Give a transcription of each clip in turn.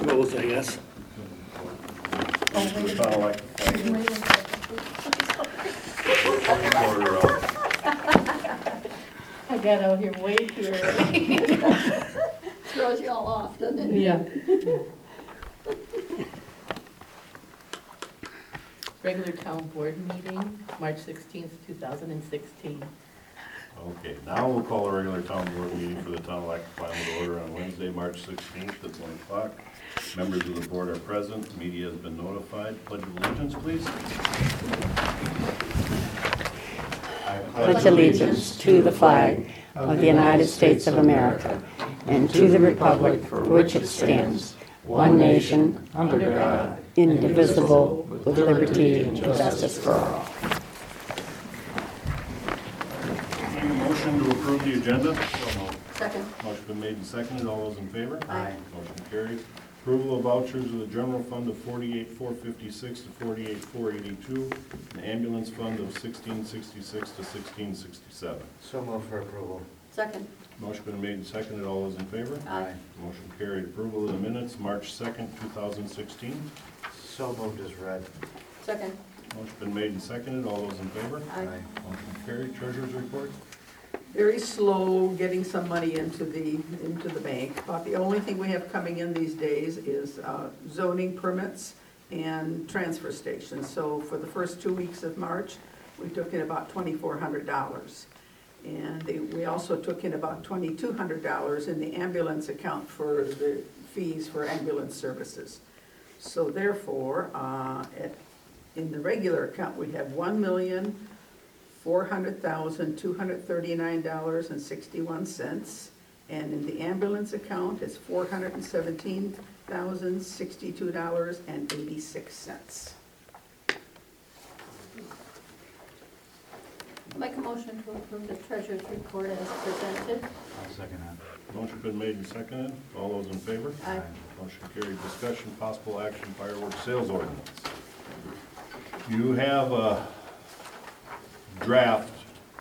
goes, I guess. It's not like I got out here way too early. Throws you all off, doesn't it? Yeah. Regular town board meeting, March 16th, 2016. Okay, now we'll call a regular town board meeting for the town of Lac La Flamme to order on Wednesday, March 16th at 1 o'clock. Members of the board are present, media has been notified. Pledge of allegiance, please. Pledge allegiance to the flag of the United States of America and to the republic for which it stands, one nation, under God, indivisible, with liberty and justice for all. Need a motion to approve the agenda? Second. Motion been made and seconded. All those in favor? Aye. Motion carries. Approval of vouchers of the general fund of $48,456 to $48,482, and ambulance fund of $1666 to $1667. So move for approval. Second. Motion been made and seconded. All those in favor? Aye. Motion carried. Approval of the minutes, March 2nd, 2016. So moved as read. Second. Motion been made and seconded. All those in favor? Aye. Motion carried. Treasurer's report. Very slow getting some money into the bank. About the only thing we have coming in these days is zoning permits and transfer stations. So for the first 2 weeks of March, we took in about $2,400. And we also took in about $2,200 in the ambulance account for the fees for ambulance services. So therefore, in the regular account, we have $1,400,239.61, and in the ambulance account, it's $417,062.86. Make a motion to approve the treasurer's report as presented. I'll second that. Motion been made and seconded. All those in favor? Aye. Motion carried. Discussion, possible action, fireworks sales ordinance. You have a draft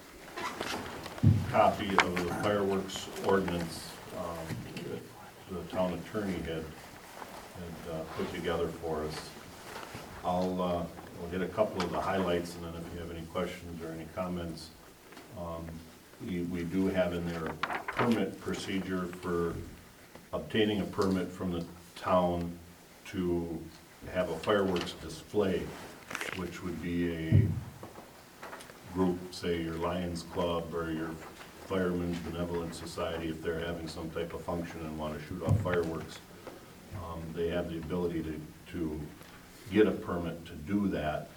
copy of the fireworks ordinance that the town attorney had put together for us. We'll get a couple of the highlights, and then if you have any questions or any comments, we do have in there a permit procedure for obtaining a permit from the town to have a fireworks display, which would be a group, say your Lions Club or your Firemen's Benevolent Society, if they're having some type of function and want to shoot off fireworks, they have the ability to get a permit to do that.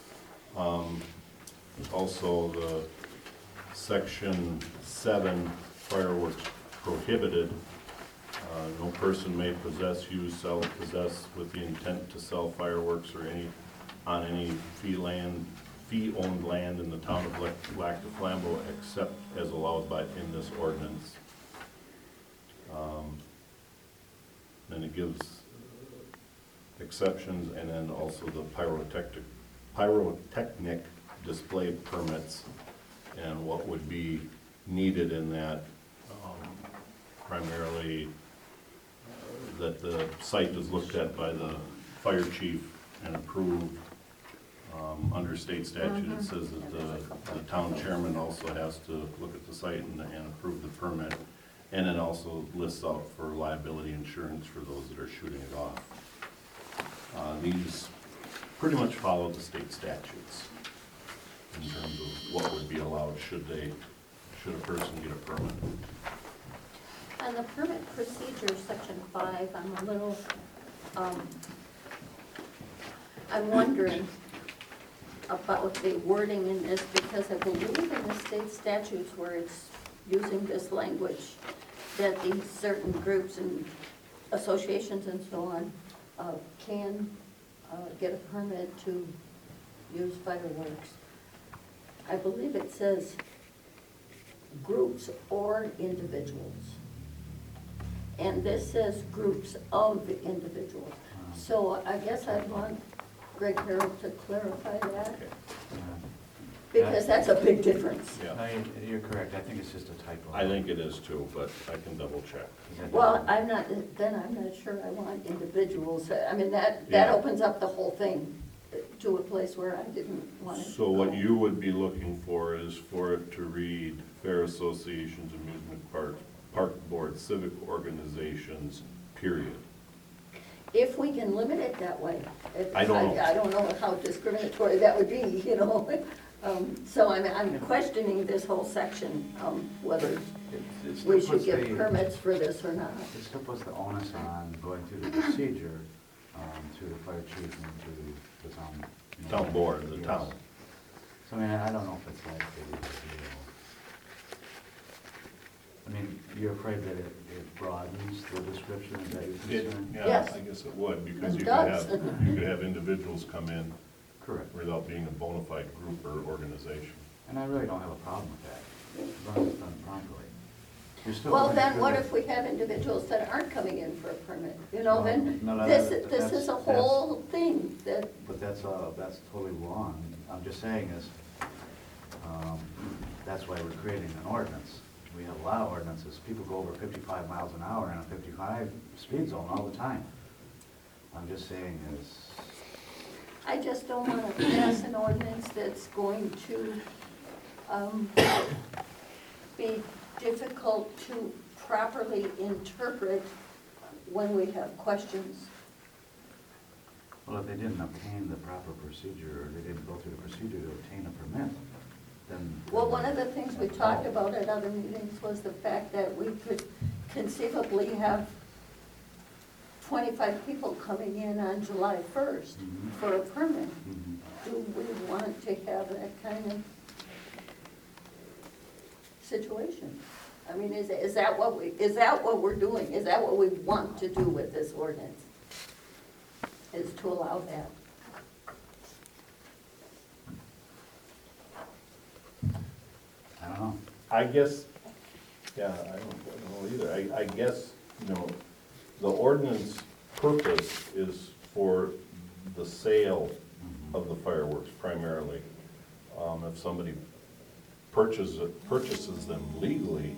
Also, the Section 7 fireworks prohibited. No person may possess, use, sell, possess with the intent to sell fireworks or on any fee-owned land in the town of Lac La Flamme except as allowed in this ordinance. Then it gives exceptions, and then also the pyrotechnic display permits and what would be needed in that, primarily that the site is looked at by the fire chief and approved. Under state statute, it says that the town chairman also has to look at the site and approve the permit, and it also lists out for liability insurance for those that are shooting it off. These pretty much follow the state statutes in terms of what would be allowed should a person get a permit. On the permit procedure, section 5, I'm a little, I'm wondering about the wording in this, because I believe in the state statutes where it's using this language, that these certain groups and associations and so on can get a permit to use fireworks. I believe it says groups or individuals. And this says groups of individuals. So I guess I'd want Greg Harold to clarify that. Because that's a big difference. Yeah, No, you're correct, I think it's just a typo. I think it is too, but I can double check. Well, I'm not sure I want individuals, I mean, that Yeah. opens up the whole thing to a place where I didn't want it. So what you would be looking for is for it to read fair associations, amusement park boards, civic organizations, period. If we can limit it that way. I don't know. I don't know how discriminatory that would be, you know? So I'm questioning this whole section, whether It still we should puts give the- permits for this or not. It still puts the onus on going through the procedure, to the fire chief and to the town. Town board, the Yes. town. So I mean, I don't know if it's that big of a deal. I mean, you're afraid that it broadens the description, is that your concern? Yeah, Yes. I guess it would, because It you does. could have individuals come in Correct. without being a bona fide group or organization. And I really don't have a problem with that, as long as it's done properly. You're still Well, going then through what the- if we have individuals that aren't coming in for a permit? You know, then No, no, this that's- is a whole thing that, But that's totally wrong. I'm just saying is, that's why we're creating an ordinance. We have a lot of ordinances. People go over 55 miles an hour in a 55 speed zone all the time. I'm just saying is, I just don't want to pass an ordinance that's going to be difficult to properly interpret when we have questions. well, if they didn't obtain the proper procedure, or they didn't go through the procedure to obtain a permit, then. Well, one of the things we talked about at other meetings was the fact that we could conceivably have 25 people coming in on July 1st Mhm. for a permit. Mhm. Do we want to have that kind of situation? I mean, is that what we're doing? Is that what we want to do with this ordinance? Is to allow that? I don't know. I guess, yeah, I don't know either. I guess, you know, the ordinance purpose is for the sale of the fireworks primarily. If somebody purchases them legally,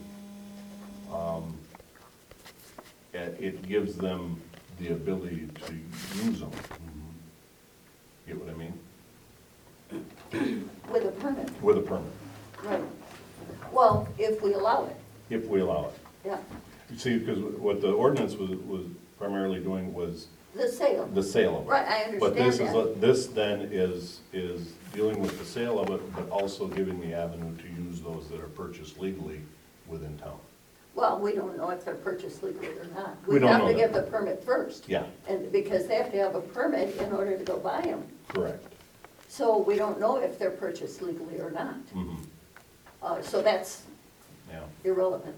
it gives them the ability to use them. Get what I mean? With a permit, With a permit, right? Well, if we allow it, if we allow it. yeah. You see, because what the ordinance was primarily doing was The sale, the sale of it. right, I But understand that. this then is dealing with the sale of it, but also giving the avenue to use those that are purchased legally within town. Well, we don't know if they're purchased legally or not. We don't have know to that. get the permit first. Yeah, And because they have to have a permit in order to go buy them. correct. So we don't know if they're purchased legally or not. Mhm. So that's Yeah. irrelevant.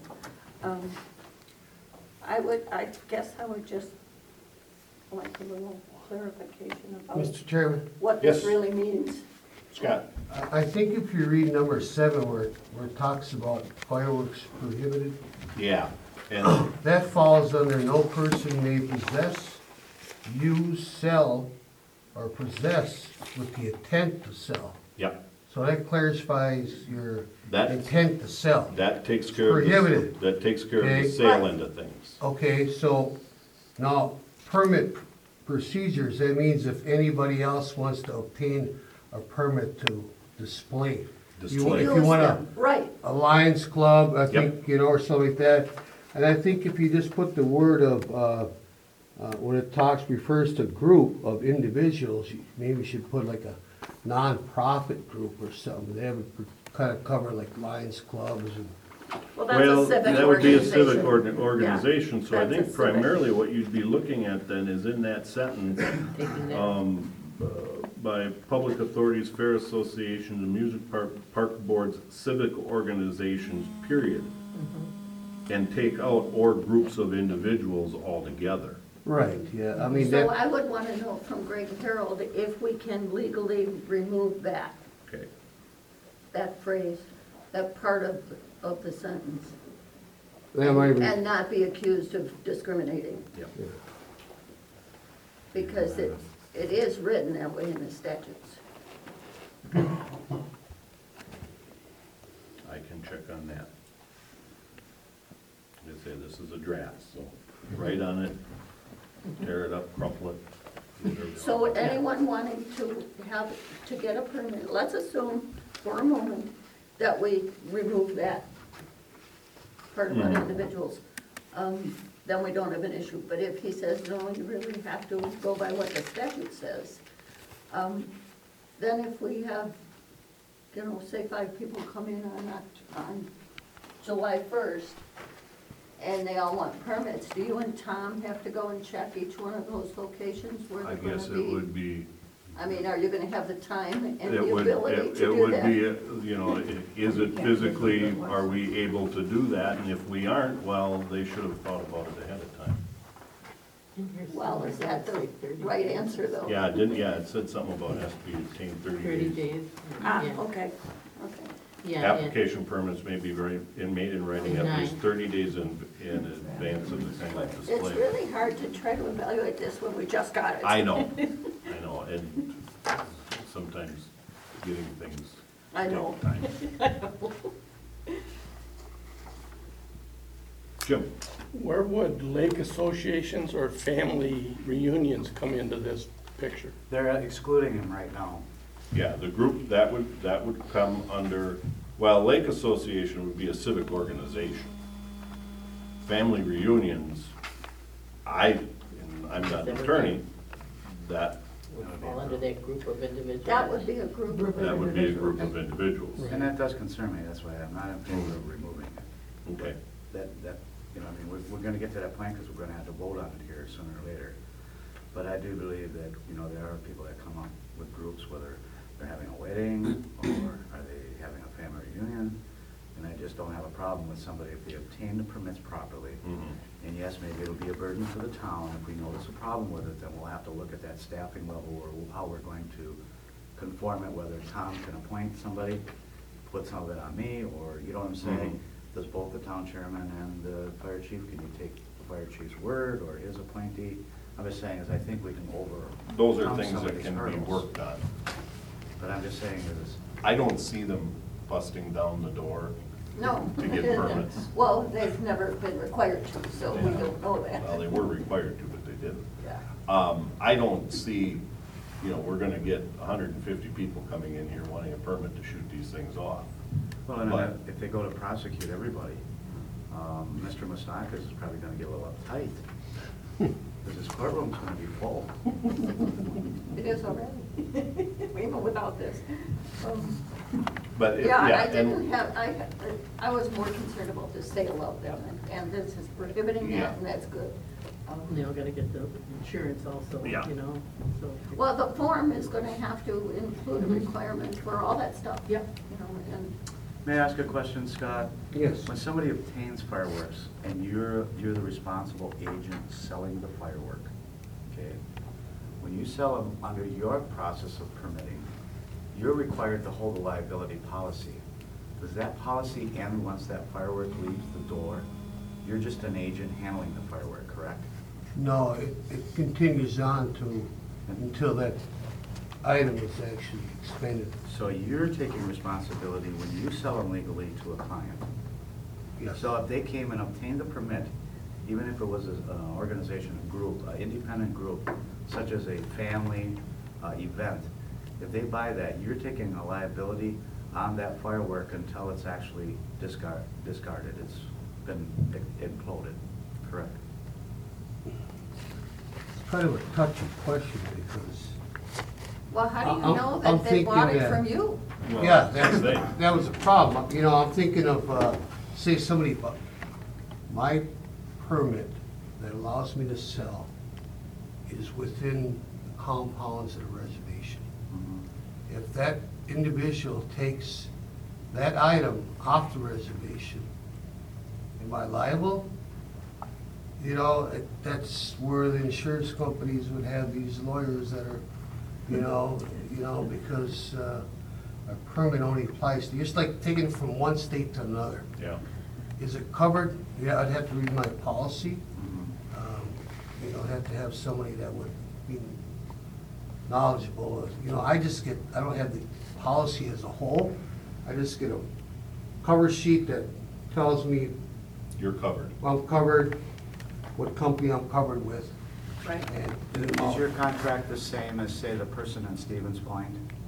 I guess I would just like a little clarification about Mr. Chairman, what this Yes. really means. Scott? I think if you read number 7 where it talks about fireworks prohibited, Yeah, and, that falls under no person may possess, use, sell, or possess with the intent to sell. yep, So that clarifies your That- intent to sell. that takes care of, Prohibited. that takes care of the Okay. sale end of things. Okay, so now permit procedures, that means if anybody else wants to obtain a permit to display. Display. If you Use want them, to right, a Lions Club, I think, you know, or something like that. And I think if you just put the word of, when it refers to group of individuals, you maybe should put like a non-profit group or something. They would kind of cover like Lions Clubs and, well, that's a civic that would be a civic organization. organization, so I that's a think civic. primarily what you'd be looking at then is in that sentence, Taking that. by public authorities, fair associations, amusement park boards, civic organizations, period. And take out or groups of individuals altogether. right, yeah, I mean, So that, I would want to know from Greg Harold if we can legally remove that, Okay, that phrase, that part of the sentence, that might be, and not be accused of discriminating, yep. because it is written that way in the statutes. check on that. Like I say, this is a draft, so write on it, tear it up, crumple it. do whatever you So want. anyone wanting to get a permit, let's assume for a moment that we remove that part about Mhm. individuals, then we don't have an issue. But if he says, no, you really have to go by what the statute says, then if we have, say 5 people come in on July 1st, and they all want permits, do you and Tom have to go and check each one of those locations where I they're gonna guess be? it would be, I mean, are you gonna have the time and it the would, ability to it do would that? be, is it physically, are we able to do that? And if we aren't, well, they should have thought about it ahead of time. Well, is that the right answer, though? Yeah, it said something about has to be obtained 30 30 days. days. Ah, Yeah. okay. Yeah, and- Application permits may be made in writing at least Nine. 30 days in advance of the time of It's display. really hard to try to evaluate this when we just got it. I know, and sometimes getting things I know. take time. Jim? Where would lake associations or family reunions come into this picture? They're excluding him right now. Yeah, the group, that would come under, well, Lake Association would be a civic organization. Family reunions, and I'm not an attorney, that would fall under that group of individuals. That would be a group of would be a group of individuals. And that does concern me, that's why I'm not in favor of removing it. Okay. That, we're gonna get to that point, because we're gonna have to vote on it here sooner or later. But I do believe that, there are people that come up with groups, whether they're having a wedding, or are they having a family reunion, and I just don't have a problem with somebody if they obtain the permits properly. Mhm. And yes, maybe it'll be a burden for the town, if we notice a problem with it, then we'll have to look at that staffing level, or how we're going to conform it, whether Tom can appoint somebody, put some of it on me, or, you know what I'm saying? Does both the town chairman and the fire chief, can you take the fire chief's word, or his appointee? I'm just saying, is I think we can Those are overcome things some of that these can be hurdles. worked on. But I'm just saying is, I don't see them busting down the door No. to get permits. Well, they've never been required to, so we don't know that. Well, they were required to, but they didn't. Yeah. I don't see, we're gonna get 150 people coming in here wanting a permit to shoot these things off. well, and But- if they go to prosecute everybody, Mr. Mustakas is probably gonna get a little uptight, because his courtroom's gonna be full. It is already, even without this. But, Yeah, I yeah, didn't and, have, I was more concerned about the sale of them, and this is prohibiting Yeah. that, and that's good. And they all gotta get the insurance also, Yeah. so. Well, the form is gonna have to include a requirement for all that stuff. Yep. And May I ask a question, Scott? Yes. When somebody obtains fireworks, and you're the responsible agent selling the firework, okay? When you sell them under your process of permitting, you're required to hold a liability policy. Does that policy end once that firework leaves the door? You're just an agent handling the firework, correct? No, it continues on until that item is actually expended. So you're taking responsibility when you sell them legally to a client. Yes. So if they came and obtained the permit, even if it was an organization, a group, an independent group, such as a family event, if they buy that, you're taking a liability on that firework until it's actually discarded. It's been imploded, correct? It's kind of a touchy question because, well, how do you I'm- know I'm that they thinking bought it that- from you? well, yeah, that's the thing. that was a problem. I'm thinking of, say somebody, my permit that allows me to sell is within the compounds of the reservation. If that individual takes that item off the reservation, am I liable? That's where the insurance companies would have these lawyers that are, because a permit only applies to, just like taking it from one state to another. Yeah. Is it covered? Yeah, I'd have to read my policy. I'd have to have somebody that would be knowledgeable. I don't have the policy as a whole. I just get cover sheet that tells me You're covered. I'm covered, what company I'm covered with. Right. And Is your contract the same as, say, the person in Stevens Point?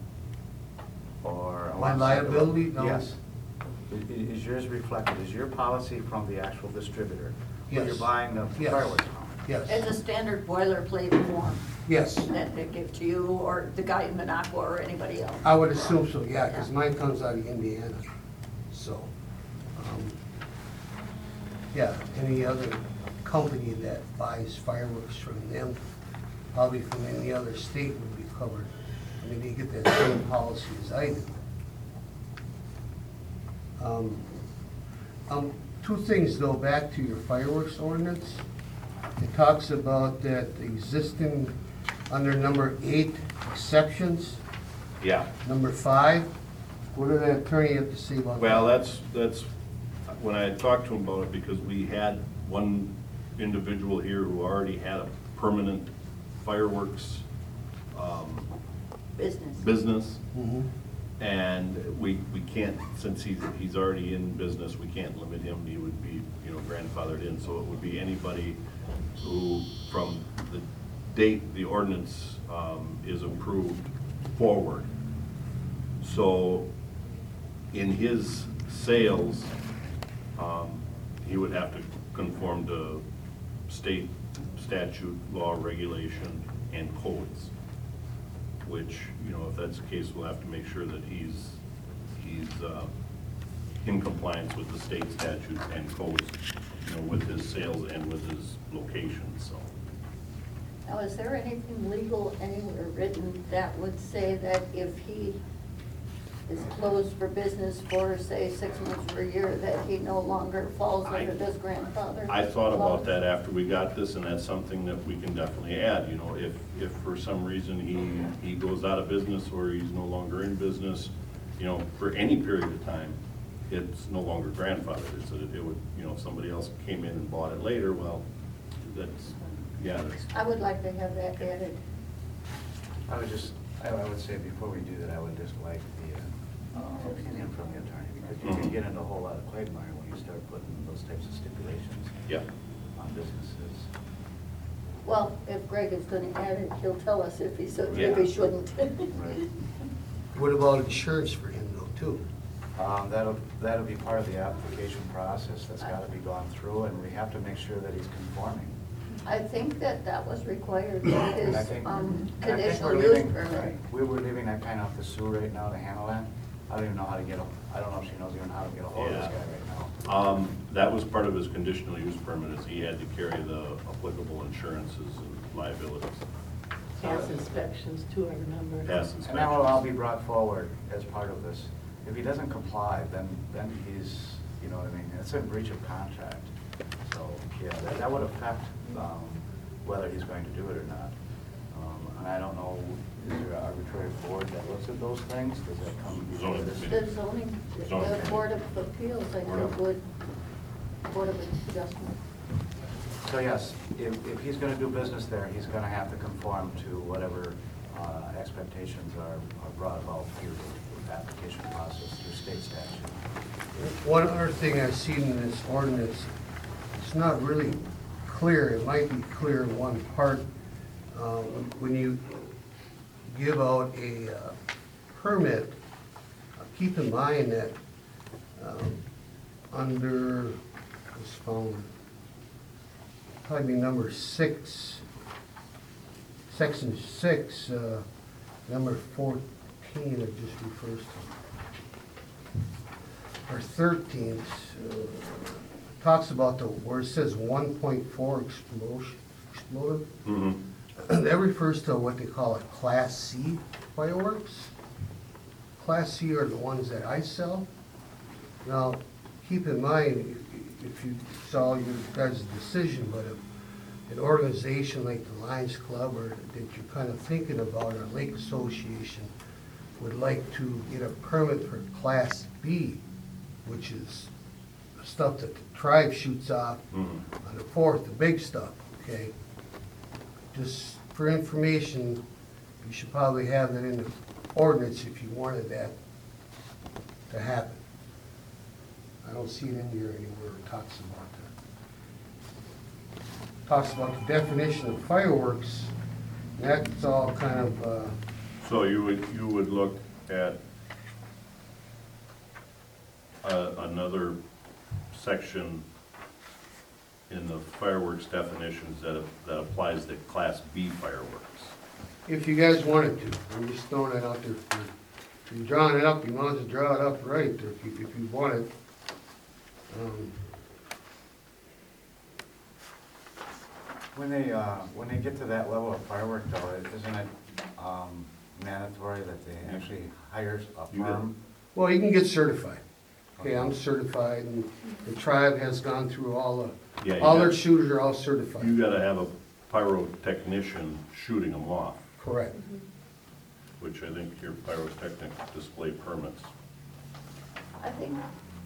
Or? My liability? No. Yes. Is yours reflected, is your policy from the actual distributor? Where Yes. you're buying the Yes. fireworks from? Yes, It's a standard boilerplate form yes. that they give to you, or the guy in Minocqua, or anybody else. I would assume so, yeah, because mine comes out of Indiana, so. Yeah, any other company that buys fireworks from them, probably from any other state would be covered. I mean, they get that same policy as I do. Two things though, back to your fireworks ordinance. It talks about that existing, under number 8, exceptions. Yeah. Number 5, what did the attorney have to say about that? Well, that's, when I had talked to him about it, because we had one individual here who already had a permanent fireworks business. Mhm. And we can't, since he's already in business, we can't limit him, he would be, grandfathered in, so it would be anybody who, from the date the ordinance is approved forward. So, in his sales, he would have to conform to state statute, law, regulation, and codes. Which, if that's the case, we'll have to make sure that he's in compliance with the state statutes and codes, with his sales and with his location, so. Now, is there anything legal anywhere written that would say that if he is closed for business for, say, 6 months or a year, that he no longer falls under this grandfather? I thought about clause? that after we got this, and that's something that we can definitely add, if for some reason he goes out of business or he's no longer in business, for any period of time, it's no longer grandfathered, so it would, if somebody else came in and bought it later, well, that's, I would like to have that added. I would say before we do that, I would just like the opinion from the attorney, because you can get into a whole lot of quagmire when you start putting those types of stipulations yeah. on businesses. Well, if Greg is gonna add it, he'll tell us if he should, Yeah. if he shouldn't. Right. What about insurance for him though, too? That'll be part of the application process that's gotta be gone through, and we have to make sure that he's conforming. I think that was required for his And I think conditional we're use leaving, permit. right, we were leaving that kind of off the Sue right now to handle that. I don't even know how to get him, I don't know if she knows even how to get a hold of this Yeah. guy right now. That was part of his conditional use permit, is he had to carry the applicable insurances and liabilities. Gas inspections too, I remember. Past And that will all be inspections. brought forward as part of this. If he doesn't comply, then he's, you know what I mean, it's a breach of contract. So, yeah, that would affect whether he's going to do it or not. And I don't know, is there an arbitrary board that looks at those things? Does that come before Zoning this? committee. The zoning, Zoning. the Board of Appeals, I think would, Board of Adjustment. So yes, if he's gonna do business there, he's gonna have to conform to whatever expectations are brought about through the application process, through state statute. One other thing I've seen in this ordinance, it's not really clear, it might be clear in one part. When you give out a permit, keep in mind that under, what's found, probably number 6, section 6, number 14, it just refers to. Or 13, talks about where it says 1.4 explosive. Mhm. That refers to what they call a Class C fireworks. Class C are the ones that I sell. Now, keep in mind, if you saw your guys' decision, but an organization like the Lions Club, or that you're kind of thinking about, or Lake Association, would like to get a permit for Class B, which is stuff that the tribe shoots off Mhm. on the 4th, the big stuff, okay? Just for information, you should probably have that in the ordinance if you wanted that to happen. I don't see it in here anywhere it talks about that. Talks about the definition of fireworks, that's all kind of, So you would look at another section in the fireworks definitions that applies to Class B fireworks. if you guys wanted to, I'm just throwing that out there. If you're drawing it up, you might as well draw it up right, if you wanted. When they get to that level of firework though, isn't it mandatory that they actually hire a You got- firm? Well, you can get certified. Okay, I'm certified, and the tribe has gone through all Yeah, you all their got- shooters are all You certified. gotta have a pyrotechnician shooting them off, Correct. which I think your pyrotechnic display permits. I think,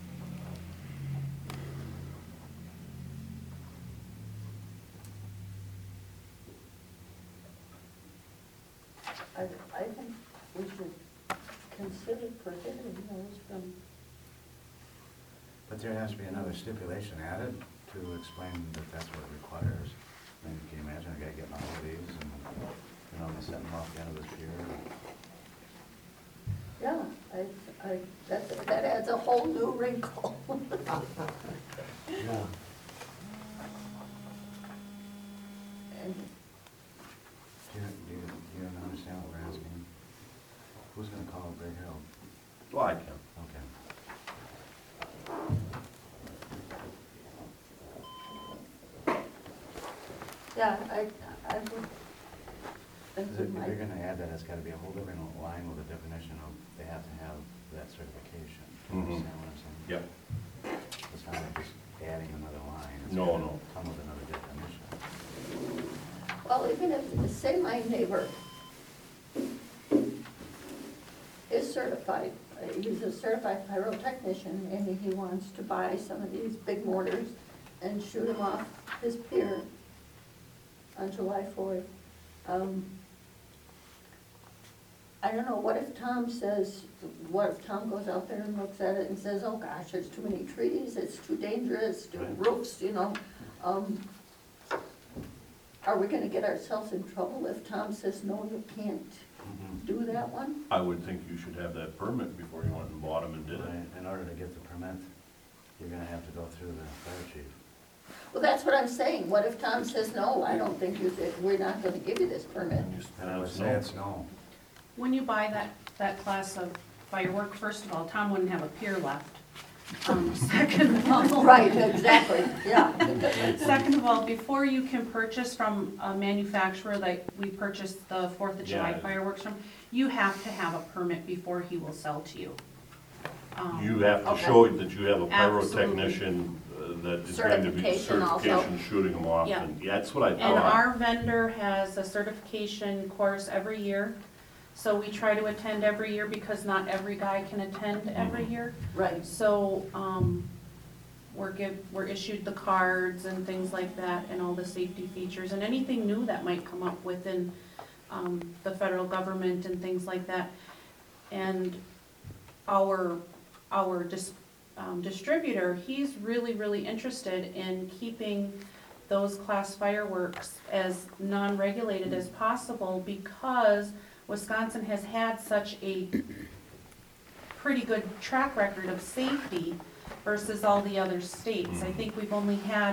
I think we should consider prohibiting those from, But there has to be another stipulation added to explain that that's what it requires. I mean, can you imagine a guy getting all of these and, setting them off the end of his pier? yeah, that adds a whole new wrinkle. Yeah. And Do you understand what we're asking? Who's gonna call Greg Harold? Well, I can. Okay. Yeah, I would think If we you're might, gonna add that, it's gotta be a whole different line with a definition of, they have to have that certification. Do you Mhm. understand what I'm saying? Yep. It's not like just adding another line. It's No, gotta no. Come with another definition. well, even if, say my neighbor is certified, he's a certified pyrotechnician, and he wants to buy some of these big mortars and shoot them off his pier on July 4th. I don't know, what if Tom goes out there and looks at it and says, oh gosh, there's too many trees, it's too dangerous, too Right. roofs, Are we gonna get ourselves in trouble if Tom says, no, you can't Mhm. do that one? I would think you should have that permit before you went and bought them and did it. Right, in order to get the permit, you're gonna have to go through the fire chief. Well, that's what I'm saying, what if Tom says, no, I don't think we're not gonna give you this permit? And I would say it's no. When you buy that class of firework, first of all, Tom wouldn't have a pier left. Second of all. Right, exactly, yeah. Second of all, before you can purchase from a manufacturer like we purchased the Fourth of July Yeah. fireworks from, you have to have a permit before he will sell to you. You have to Okay. show that you have a Absolutely. pyrotechnician that is going to be Certification also. certification shooting them off. Yeah. And that's what I And thought. our vendor has a certification course every year. So we try to attend every year because not every guy can attend every year. Right, So, we're issued the cards and things like that and all the safety features and anything new that might come up within, the federal government and things like that. And our distributor, he's really, really interested in keeping those class fireworks as non-regulated as possible because Wisconsin has had such a pretty good track record of safety versus all the other states. I think we've only had,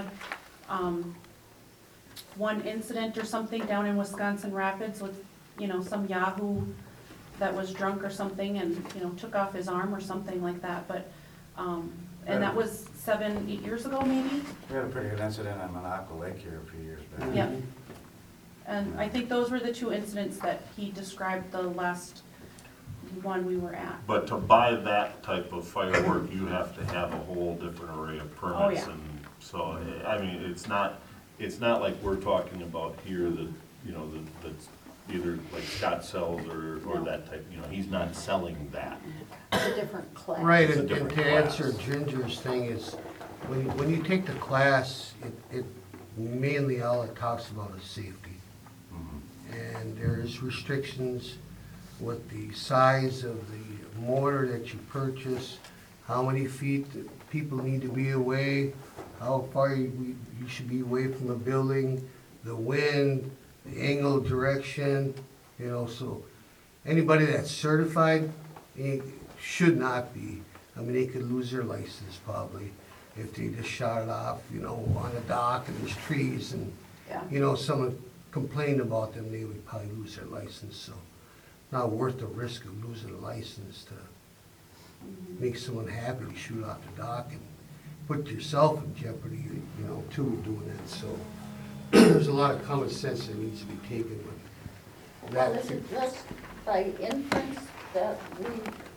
one incident or something down in Wisconsin Rapids with, some yahoo that was drunk or something and, took off his arm or something like that, but, and that was 7-8 years ago maybe? We had a pretty good incident on Monaco Lake here a few years back. Yep. And I think those were the two incidents that he described the last one we were at. But to buy that type of firework, you have to have a whole different array of permits. Oh, yeah. And so, I mean, it's not like we're talking about here that, that's either like Scott sells or No. that type, he's not selling that. it's a different class. Right, It's a and different to answer class. Ginger's thing is, when you take the class, it mainly all it talks about is safety. Mhm. And there's restrictions with the size of the mortar that you purchase, how many feet people need to be away, how far you should be away from a building, the wind, the angle, direction, you know, so anybody that's certified should not be. I mean, they could lose their license probably if they just shot it off, you know, on a dock and there's trees and, Yeah. you know, someone complained about them, they would probably lose their license, so not worth the risk of losing a license to make someone happy to shoot off the dock and put yourself in jeopardy, you know, too, doing that, so there's a lot of common sense that needs to be taken with Well, that. is it just by inference that we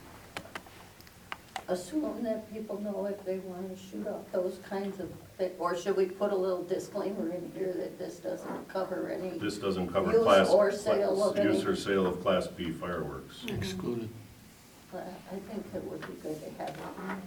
assume that people know if they want to shoot off those kinds of things? Or should we put a little disclaimer in here that this doesn't cover any? This doesn't cover Use class, or sale of any- use or sale of Class B fireworks. Excluded. I think it would be good to have it in there.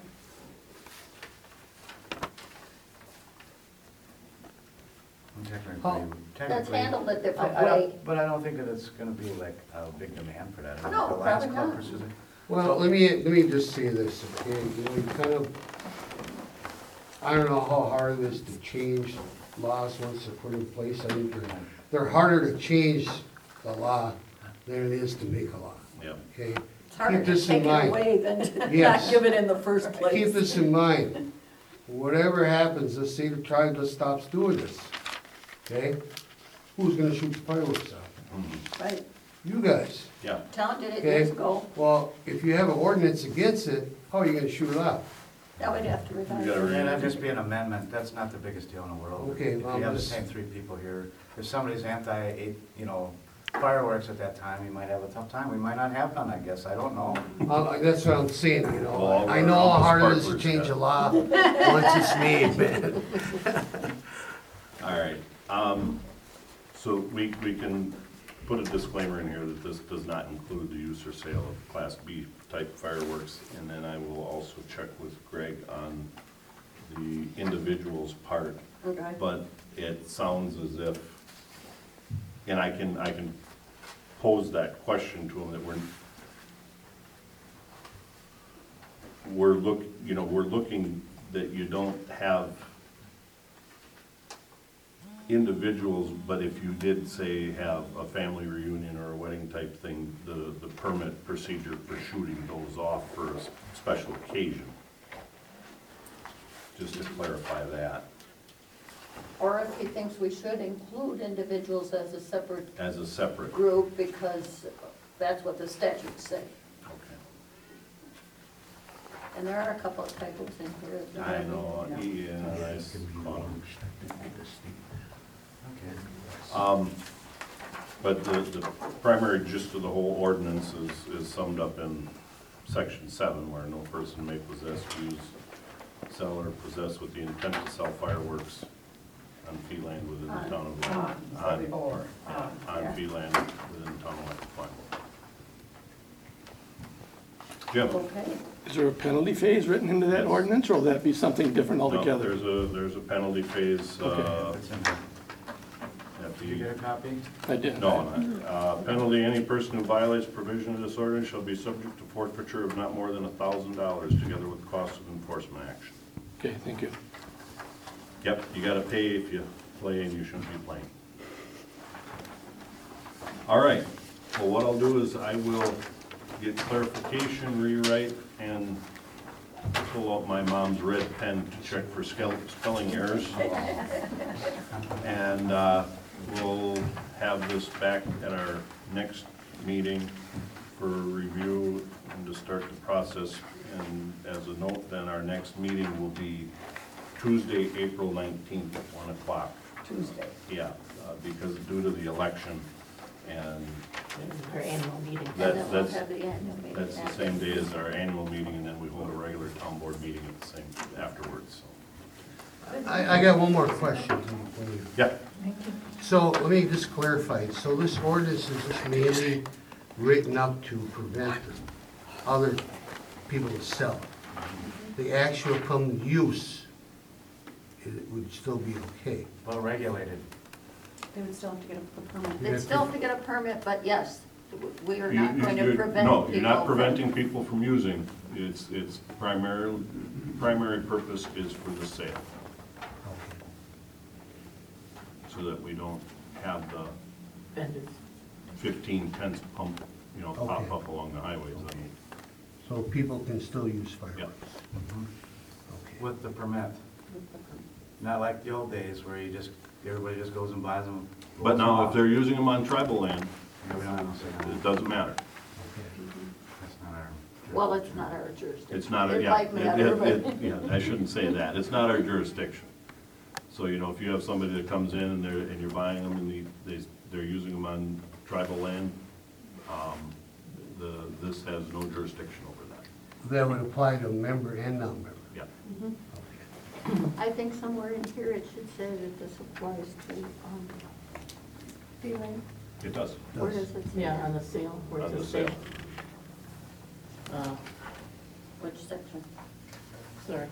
Technically, Let's handle it a different I way. don't, but I don't think that it's gonna be like a big demand for that. I mean, No, the Lions probably Club not. pursues it. Well, let me just say this, okay, you know, you kind of, I don't know how hard it is to change laws once they're put in place, I think they're harder to change the law than it is to make a law, Yep. okay? It's harder Keep to this in take it mind. away than to not Yes. give it in the first place. Keep this in mind, whatever happens, let's say the tribe just stops doing this, okay? Who's gonna shoot the fireworks off? Mhm. Right. You guys. Yeah, Town did it Okay. years ago. Well, if you have an ordinance against it, how are you gonna shoot it off? That would have to You revise. gotta it. And that'd just be an amendment, that's not the biggest deal in the world. Okay, If well, you have the this- same three people here, if somebody's anti, you know, fireworks at that time, you might have a tough time, we might not have none, I guess, I don't know. That's what I'm saying, you know, Well, I know how hard it is to sparklers, change yeah. a law once it's made, man. all right. So we can put a disclaimer in here that this does not include the use or sale of Class B type fireworks. And then I will also check with Greg on the individual's part. Okay. But it sounds as if, and I can pose that question to him, that we're looking that you don't have individuals, but if you did say have a family reunion or a wedding type thing, the permit procedure for shooting those off for a special occasion. Just to clarify that, Or if he thinks we should include individuals as a separate as a separate, group because that's what the statutes say. okay. And there are a couple of typos in here. I know, yeah, I caught 'em. Okay. But the primary gist of the whole ordinance is summed up in section 7, where no person may possess, use, sell, or possess with the intent to sell fireworks on fee land within the town of on fee land within the town of Lackawanna. Jim? Okay. Is there a penalty phase written into that ordinance, or will that be something different No, altogether? there's a penalty phase, It's in there. at Did you get a copy? I didn't. No, penalty, any person who violates provision of this ordinance shall be subject to forfeiture of not more than $1,000 together with the cost of enforcement action. Okay, thank you. Yep, you gotta pay if you play and you shouldn't be playing. All right, well, what I'll do is I will get clarification, rewrite, and pull out my mom's red pen to check for spelling errors. And we'll have this back at our next meeting for review and to start the process. And as a note, then our next meeting will be Tuesday, April 19th at 1 o'clock. Tuesday. Yeah, because due to the election, and Our annual meeting. And then we'll that's, have the annual meeting. that's the after. same day as our annual meeting, and then we hold a regular town board meeting at the same, afterwards, so. I got one more question. when you- Yeah, So let me just clarify, so this ordinance is just mainly written up to prevent other people to sell. The actual come use, it would still be okay. Well regulated. They would still have to get a permit. They'd still have to get a permit, but yes, we are You- not going to you- prevent no, people. you're not from- preventing people from using. It's primarily, primary purpose is for the sale, Okay. so that we don't have the Vendors. 15 tents pump, pop Okay. up along the highways. I mean, So people can still use fireworks? Mhm. Okay. With the permit. Not like the old days where everybody just goes and buys them. But now, if they're using them on tribal land, Yeah, we don't know, so it doesn't matter. Okay. that's not our. Well, it's not our jurisdiction. It's not, It yeah, might matter, but. yeah, I shouldn't say that. It's not our jurisdiction. So, if you have somebody that comes in and you're buying them and they're using them on tribal land, this has no jurisdiction over that. That would apply to member and non-member? Yeah. Okay. I think somewhere in here it should say that this applies to, feeling, It does. where does it say? Yeah, that? on the sale, where On it's the a sale. sale. Which section? Sorry,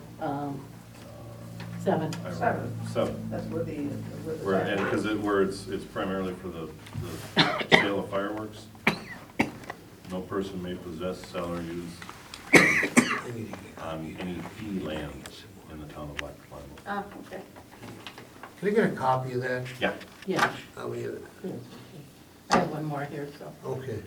7. Seven. That's where the. Where it's primarily for the sale of fireworks. No person may possess, sell, or use on any fee lands in the town of Black Plymouth. Ah, okay. Can I get a copy of that? Yeah. Yeah. I mean, I have one more here, so. okay.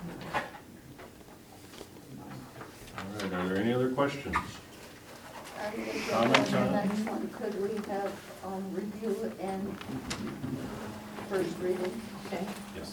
All right, are there any other questions? I think Comments on on the it? next one, could we have review and first reading? Okay. Yes.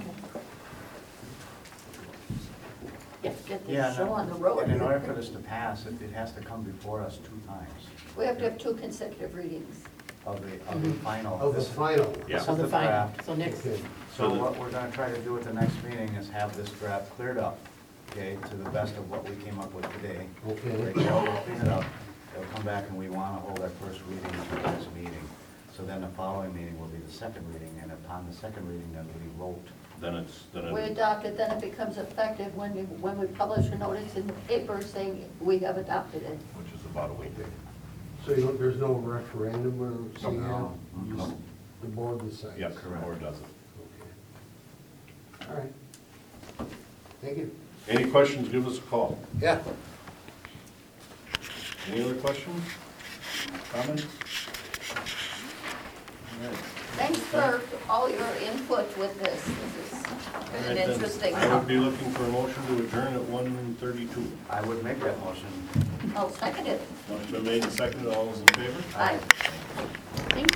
Get Yeah, this show on the road. And in order for this to pass, it has to come before us 2 times We have to have 2 consecutive readings. of the final. Of the This- final? Yeah. This So is the the final, draft. so next, Okay. So what we're gonna try to do at the next meeting is have this draft cleared up, okay, to the best of what we came up with today. Okay. Rachel will clean it up, they'll come back and we wanna hold our first reading at the next meeting. So then the following meeting will be the second reading, and upon the second reading, then we vote. We adopt it, then it becomes effective when we publish a notice in the paper saying we have adopted it. Which is about a week. So there's no referendum or something? No. Just the board decides? Yes, or does it. Okay. All right. Thank you. Any questions, give us a call. Yeah. Any other questions? Comments? All right. Thanks for all your input with this. This has All been right, an then. interesting. I would be looking for a motion to adjourn at 1:32. I would make that motion. I'll second it. Motion been made and seconded, all those in favor? Aye. Thank